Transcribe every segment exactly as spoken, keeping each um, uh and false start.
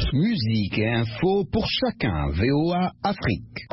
Musique et info pour chacun. V O A Afrique.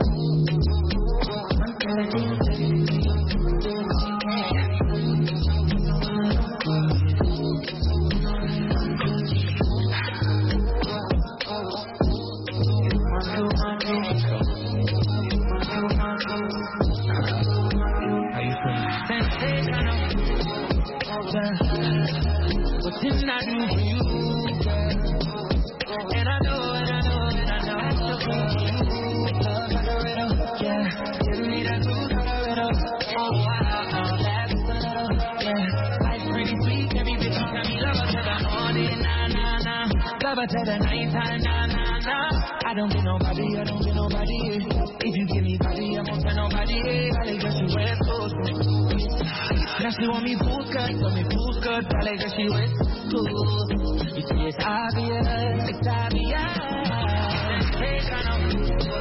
What didn't I do for you, girl? And I know, and I know, and I know I still love you. Love like a riddle, yeah. Give me that blue Colorado. Oh wow, that's a little, yeah. Life's pretty sweet, every bitch you got me love her till the morning, nah nah nah. Love her till the nighttime, nah nah nah. I don't get nobody, I don't get nobody. If you give me body, I won't tell nobody. I guess you West Coast. Now she want me full cut, want me full cut, I like that she West Coast. You see it's obvious, it's obvious. Take on them.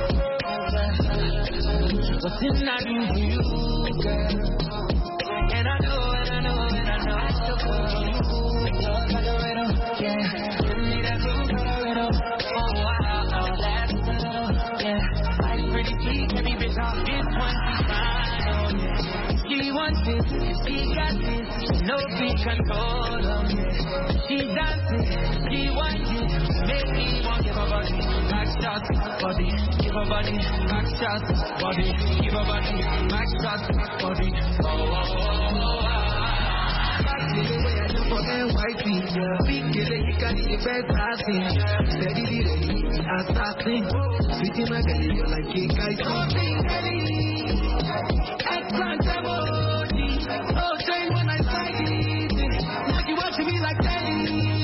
What didn't I do for you, girl? And I know, and I know, and I know I still love you. Love like a riddle, yeah. Give me that blue Colorado. Oh wow, oh, that's a little, yeah. Life's pretty sweet, every bitch off this one, she's fine, oh yeah. She wants it, she got it, no free control, oh yeah. She dances, she wants it, make me want give her body, back shot, body, give her body, back shot, body, give her body, back shot, body, oh oh oh oh oh. Back to the way I do for them white people, big kid, he can eat the best I've seen, steady the ready, assassin, sweetie my belly, you're like cake, I something ready. Eggplant emoji. Oh, shame when I say it. Now you watching me like daddy.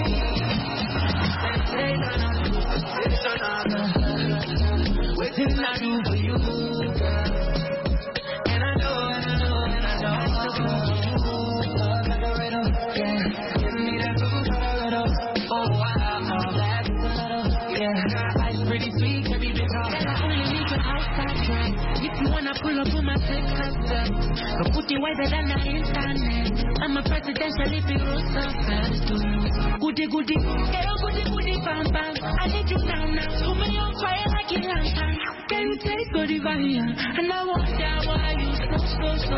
What didn't I do for you, girl? And I know, and I know, and I know I still love you. Love like a riddle, yeah. Give me that blue Colorado. Oh wow, oh, that's a little, yeah. Life's pretty sweet, every bit of it. I only need your outside friend. If you wanna pull up on my six hundred, go put it wider than the internet. I'm a presidential if you roll some fast to you. Goody goody, hey goody goody bam bam. I need you now now. So many on fire like a lantern. Can you take body fire? And I wonder why you so so so.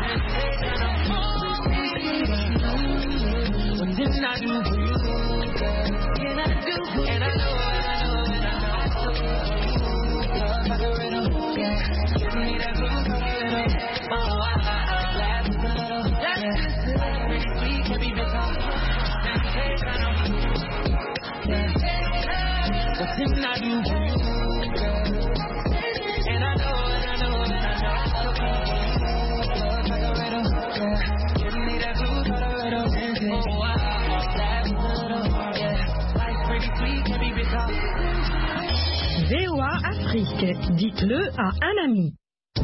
What didn't I do for you, girl? Can I do? And I know, and I know, and I know I still love you. Love like a riddle, yeah. Give me that blue Colorado. Oh, I, I, I, laugh a little, yeah. Pretty sweet, can be better. Now take on them, yeah. What didn't I do for you, girl? And I know, and I know, and I know I still love you. Love like a riddle, yeah. Give me that blue Colorado. Oh, I, I, laugh a little, yeah. Life's pretty sweet, can be better. V O A Afrique, dites-le à un ami.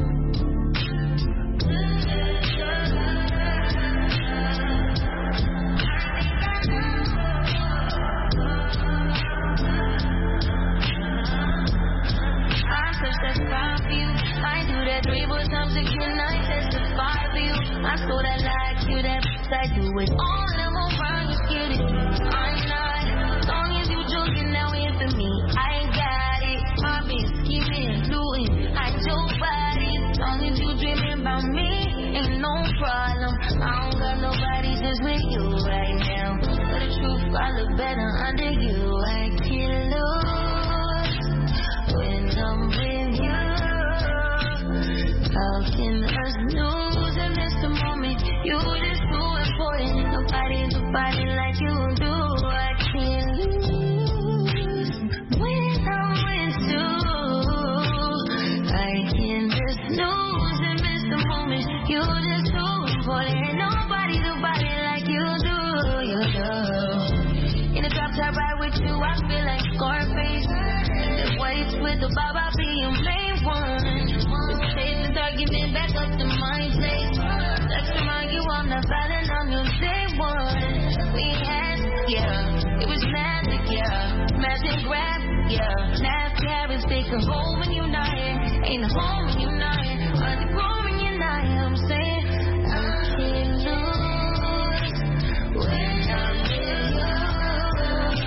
I do that three more times again, I testify for you. I saw that like you, that I do it all, and I'm around you, scared it. I'm not, as long as you joking, now in for me. I got it, I've been scheming, looting, I your body. As long as you dreaming about me, ain't no problem. I don't got nobody just with you right now. But the truth, I look better under you. I can't lose when I'm with you. How can us lose and miss the moment? You just too important. Nobody, nobody like you do. I can't lose when I'm with you. I can just lose and miss the moment. You just too important. Nobody, nobody like you do. You do. In the drop top ride with you, I feel like Scarface. The whites with the bob, I'll be your main one. Giving back up to my place. Let's remind you I'm not violent, I'm your day one. We had, yeah, it was magic, yeah. Magic grab, yeah. Last carrots take a home when you're not here. Ain't a home